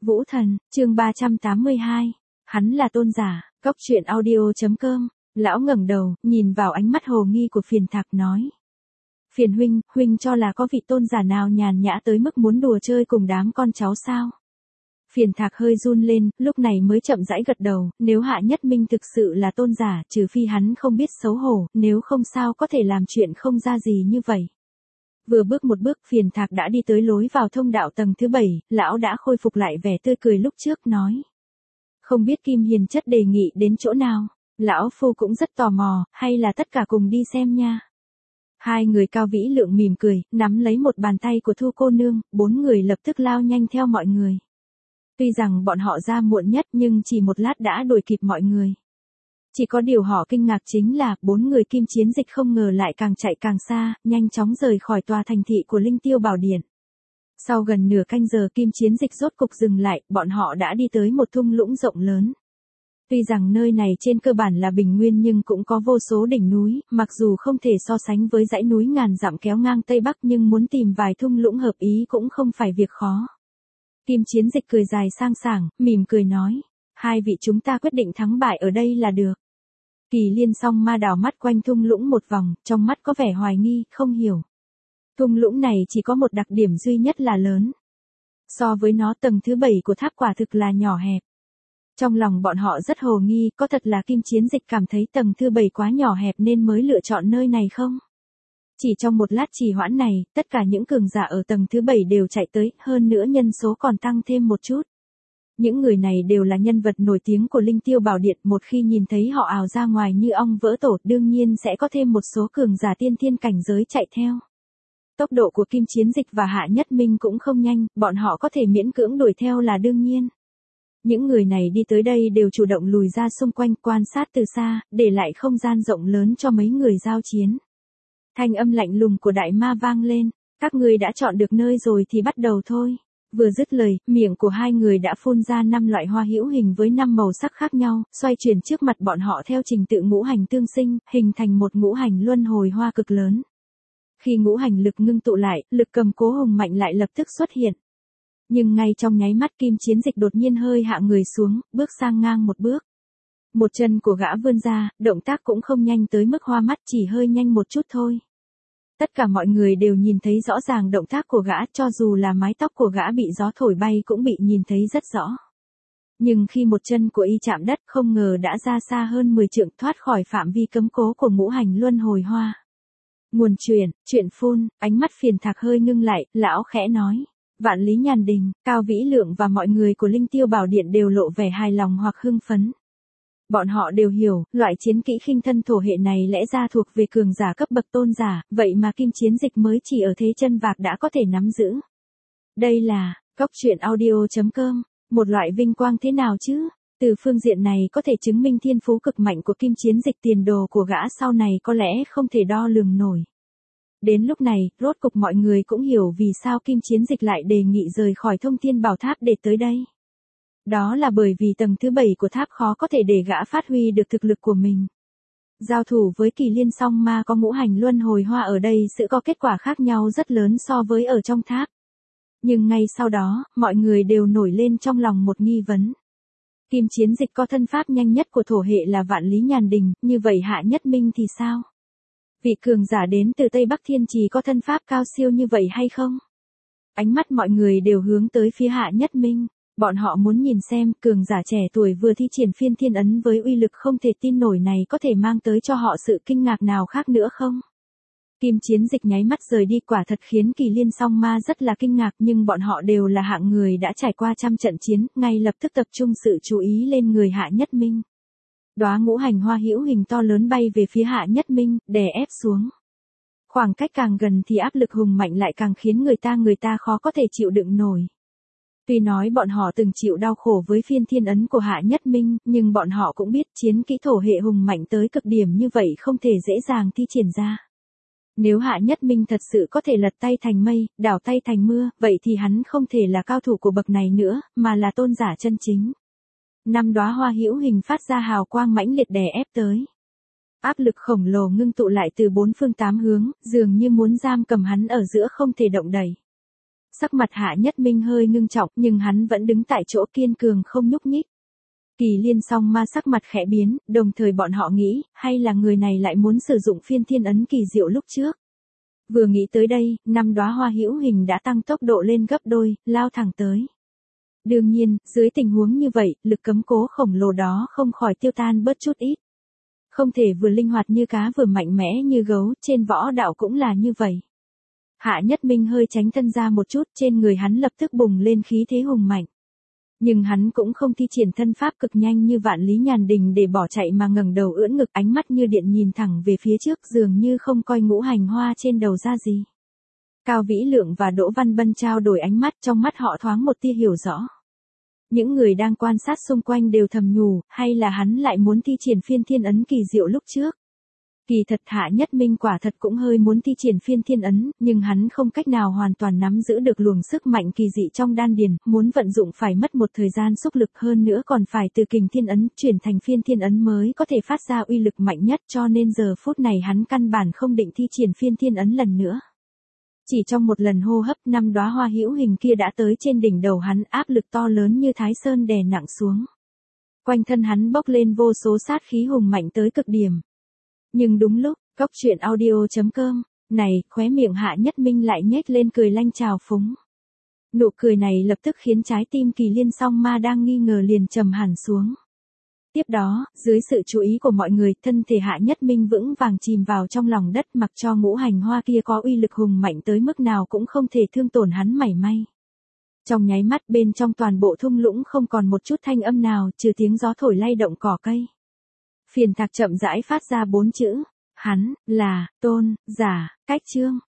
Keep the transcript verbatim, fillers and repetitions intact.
Vũ Thần, chương ba trăm tám mươi hai. Hắn là tôn giả, Cốc truyện audio chấm com. Lão ngẩng đầu, nhìn vào ánh mắt hồ nghi của Phiền Thạc nói. Phiền huynh, huynh cho là có vị tôn giả nào nhàn nhã tới mức muốn đùa chơi cùng đám con cháu sao? Phiền Thạc hơi run lên, lúc này mới chậm rãi gật đầu, nếu Hạ Nhất Minh thực sự là tôn giả, trừ phi hắn không biết xấu hổ, nếu không sao có thể làm chuyện không ra gì như vậy. Vừa bước một bước, Phiền Thạc đã đi tới lối vào thông đạo tầng thứ bảy, lão đã khôi phục lại vẻ tươi cười lúc trước nói. Không biết Kim Hiền chất đề nghị đến chỗ nào, lão phu cũng rất tò mò, hay là tất cả cùng đi xem nha. Hai người cao vĩ lượng mỉm cười, nắm lấy một bàn tay của Thu cô nương, bốn người lập tức lao nhanh theo mọi người. Tuy rằng bọn họ ra muộn nhất nhưng chỉ một lát đã đuổi kịp mọi người. Chỉ có điều họ kinh ngạc chính là, bốn người Kim Chiến Dịch không ngờ lại càng chạy càng xa, nhanh chóng rời khỏi tòa thành thị của Linh Tiêu Bảo Điện. Sau gần nửa canh giờ Kim Chiến Dịch rốt cục dừng lại, bọn họ đã đi tới một thung lũng rộng lớn. Tuy rằng nơi này trên cơ bản là bình nguyên nhưng cũng có vô số đỉnh núi, mặc dù không thể so sánh với dãy núi ngàn dặm kéo ngang Tây Bắc nhưng muốn tìm vài thung lũng hợp ý cũng không phải việc khó. Kim Chiến Dịch cười dài sang sảng, mỉm cười nói, hai vị chúng ta quyết định thắng bại ở đây là được. Kỳ Liên song ma đảo mắt quanh thung lũng một vòng, trong mắt có vẻ hoài nghi, không hiểu. Thung lũng này chỉ có một đặc điểm duy nhất là lớn. So với nó tầng thứ bảy của tháp quả thực là nhỏ hẹp. Trong lòng bọn họ rất hồ nghi, có thật là Kim Chiến Dịch cảm thấy tầng thứ bảy quá nhỏ hẹp nên mới lựa chọn nơi này không? Chỉ trong một lát trì hoãn này, tất cả những cường giả ở tầng thứ bảy đều chạy tới, hơn nữa nhân số còn tăng thêm một chút. Những người này đều là nhân vật nổi tiếng của Linh Tiêu Bảo Điện, một khi nhìn thấy họ ào ra ngoài như ong vỡ tổ, đương nhiên sẽ có thêm một số cường giả tiên thiên cảnh giới chạy theo. Tốc độ của Kim Chiến Dịch và Hạ Nhất Minh cũng không nhanh, bọn họ có thể miễn cưỡng đuổi theo là đương nhiên. Những người này đi tới đây đều chủ động lùi ra xung quanh quan sát từ xa, để lại không gian rộng lớn cho mấy người giao chiến. Thanh âm lạnh lùng của đại ma vang lên, các ngươi đã chọn được nơi rồi thì bắt đầu thôi. Vừa dứt lời, miệng của hai người đã phun ra năm loại hoa hữu hình với năm màu sắc khác nhau, xoay chuyển trước mặt bọn họ theo trình tự ngũ hành tương sinh, hình thành một ngũ hành luân hồi hoa cực lớn. Khi ngũ hành lực ngưng tụ lại, lực cầm cố hùng mạnh lại lập tức xuất hiện. Nhưng ngay trong nháy mắt Kim Chiến Dịch đột nhiên hơi hạ người xuống, bước sang ngang một bước. Một chân của gã vươn ra, động tác cũng không nhanh tới mức hoa mắt, chỉ hơi nhanh một chút thôi. Tất cả mọi người đều nhìn thấy rõ ràng động tác của gã, cho dù là mái tóc của gã bị gió thổi bay cũng bị nhìn thấy rất rõ. Nhưng khi một chân của y chạm đất, không ngờ đã ra xa hơn mười trượng, thoát khỏi phạm vi cấm cố của ngũ hành luân hồi hoa. Nguồn truyền, chuyện phun, ánh mắt Phiền Thạc hơi ngưng lại, lão khẽ nói. Vạn Lý Nhàn Đình, Cao Vĩ Lượng và mọi người của Linh Tiêu Bảo Điện đều lộ vẻ hài lòng hoặc hưng phấn. Bọn họ đều hiểu, loại chiến kỹ khinh thân thổ hệ này lẽ ra thuộc về cường giả cấp bậc tôn giả, vậy mà Kim Chiến Dịch mới chỉ ở thế chân vạc đã có thể nắm giữ. Đây là, Cốc truyện audio chấm com, một loại vinh quang thế nào chứ? Từ phương diện này có thể chứng minh thiên phú cực mạnh của Kim Chiến Dịch, tiền đồ của gã sau này có lẽ không thể đo lường nổi. Đến lúc này, rốt cục mọi người cũng hiểu vì sao Kim Chiến Dịch lại đề nghị rời khỏi Thông Thiên Bảo Tháp để tới đây. Đó là bởi vì tầng thứ bảy của tháp khó có thể để gã phát huy được thực lực của mình. Giao thủ với Kỳ Liên song ma có ngũ hành luân hồi hoa ở đây sẽ có kết quả khác nhau rất lớn so với ở trong tháp. Nhưng ngay sau đó, mọi người đều nổi lên trong lòng một nghi vấn. Kim Chiến Dịch có thân pháp nhanh nhất của thổ hệ là Vạn Lý Nhàn Đình, như vậy Hạ Nhất Minh thì sao? Vị cường giả đến từ Tây Bắc Thiên Trì có thân pháp cao siêu như vậy hay không? Ánh mắt mọi người đều hướng tới phía Hạ Nhất Minh. Bọn họ muốn nhìn xem cường giả trẻ tuổi vừa thi triển phiên thiên ấn với uy lực không thể tin nổi này có thể mang tới cho họ sự kinh ngạc nào khác nữa không? Kim Chiến Dịch nháy mắt rời đi, quả thật khiến Kỳ Liên song ma rất là kinh ngạc, nhưng bọn họ đều là hạng người đã trải qua trăm trận chiến, ngay lập tức tập trung sự chú ý lên người Hạ Nhất Minh. Đóa ngũ hành hoa hữu hình to lớn bay về phía Hạ Nhất Minh, đè ép xuống. Khoảng cách càng gần thì áp lực hùng mạnh lại càng khiến người ta người ta khó có thể chịu đựng nổi. Tuy nói bọn họ từng chịu đau khổ với phiên thiên ấn của Hạ Nhất Minh, nhưng bọn họ cũng biết chiến kỹ thổ hệ hùng mạnh tới cực điểm như vậy không thể dễ dàng thi triển ra. Nếu Hạ Nhất Minh thật sự có thể lật tay thành mây, đảo tay thành mưa, vậy thì hắn không thể là cao thủ của bậc này nữa, mà là tôn giả chân chính. Năm đóa hoa hữu hình phát ra hào quang mãnh liệt đè ép tới. Áp lực khổng lồ ngưng tụ lại từ bốn phương tám hướng, dường như muốn giam cầm hắn ở giữa không thể động đậy. Sắc mặt Hạ Nhất Minh hơi ngưng trọng, nhưng hắn vẫn đứng tại chỗ kiên cường không nhúc nhích. Kỳ Liên song ma sắc mặt khẽ biến, đồng thời bọn họ nghĩ, hay là người này lại muốn sử dụng phiên thiên ấn kỳ diệu lúc trước. Vừa nghĩ tới đây, năm đóa hoa hữu hình đã tăng tốc độ lên gấp đôi, lao thẳng tới. Đương nhiên, dưới tình huống như vậy, lực cấm cố khổng lồ đó không khỏi tiêu tan bớt chút ít. Không thể vừa linh hoạt như cá vừa mạnh mẽ như gấu, trên võ đạo cũng là như vậy. Hạ Nhất Minh hơi tránh thân ra một chút, trên người hắn lập tức bùng lên khí thế hùng mạnh. Nhưng hắn cũng không thi triển thân pháp cực nhanh như Vạn Lý Nhàn Đình để bỏ chạy mà ngẩng đầu ưỡn ngực, ánh mắt như điện nhìn thẳng về phía trước, dường như không coi ngũ hành hoa trên đầu ra gì. Cao Vĩ Lượng và Đỗ Văn Bân trao đổi ánh mắt, trong mắt họ thoáng một tia hiểu rõ. Những người đang quan sát xung quanh đều thầm nhủ, hay là hắn lại muốn thi triển phiên thiên ấn kỳ diệu lúc trước. Kỳ thật Hạ Nhất Minh quả thật cũng hơi muốn thi triển phiên thiên ấn, nhưng hắn không cách nào hoàn toàn nắm giữ được luồng sức mạnh kỳ dị trong đan điền, muốn vận dụng phải mất một thời gian xúc lực, hơn nữa còn phải từ kình thiên ấn chuyển thành phiên thiên ấn mới có thể phát ra uy lực mạnh nhất, cho nên giờ phút này hắn căn bản không định thi triển phiên thiên ấn lần nữa. Chỉ trong một lần hô hấp, năm đóa hoa hữu hình kia đã tới trên đỉnh đầu hắn, áp lực to lớn như Thái Sơn đè nặng xuống. Quanh thân hắn bốc lên vô số sát khí hùng mạnh tới cực điểm. Nhưng đúng lúc, Cốc Truyện Audio chấm com, này, khóe miệng Hạ Nhất Minh lại nhếch lên cười lanh trào phúng. Nụ cười này lập tức khiến trái tim Kỳ Liên song ma đang nghi ngờ liền trầm hẳn xuống. Tiếp đó, dưới sự chú ý của mọi người, thân thể Hạ Nhất Minh vững vàng chìm vào trong lòng đất, mặc cho ngũ hành hoa kia có uy lực hùng mạnh tới mức nào cũng không thể thương tổn hắn mảy may. Trong nháy mắt, bên trong toàn bộ thung lũng không còn một chút thanh âm nào, trừ tiếng gió thổi lay động cỏ cây. Phiền Thạc chậm rãi phát ra bốn chữ, hắn, là, tôn, giả, cách chương.